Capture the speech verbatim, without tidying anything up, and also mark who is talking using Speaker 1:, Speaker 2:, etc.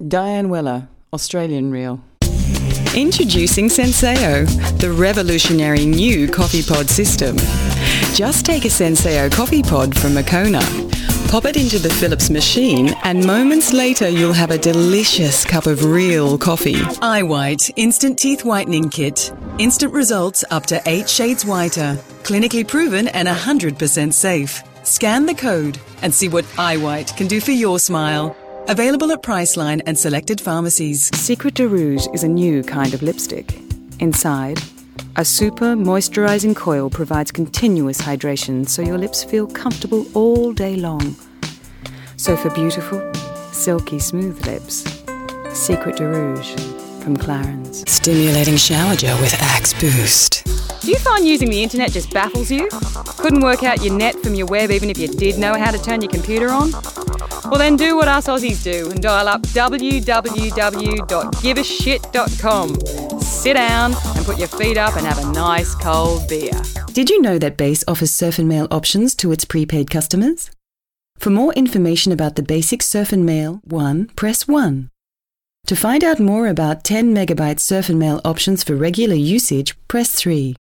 Speaker 1: Diane Weller, Australian Real.
Speaker 2: Introducing Senseo, the revolutionary new coffee pod system. Just take a Senseo coffee pod from Moccona, pop it into the Philips machine, and moments later you'll have a delicious cup of real coffee. iWhite Instant Teeth Whitening Kit. Instant results up to eight shades whiter. Clinically proven and one hundred percent safe. Scan the code and see what iWhite can do for your smile. Available at Priceline and selected pharmacies.
Speaker 3: Secret de Rouge is a new kind of lipstick. Inside, a super moisturising coil provides continuous hydration so your lips feel comfortable all day long. So for beautiful, silky smooth lips, Secret de Rouge from Clarins.
Speaker 2: Stimulating shower gel with Axe Boost.
Speaker 4: Do you find using the internet just baffles you? Couldn't work out your net from your web even if you did know how to turn your computer on? Well then do what us Aussies do and dial up w w w dot give a shit dot com. Sit down and put your feet up and have a nice cold beer.
Speaker 2: Did you know that Base offers surf and mail options to its prepaid customers? For more information about the basic surf and mail, one, press one. To find out more about ten megabyte surf and mail options for regular usage, press three.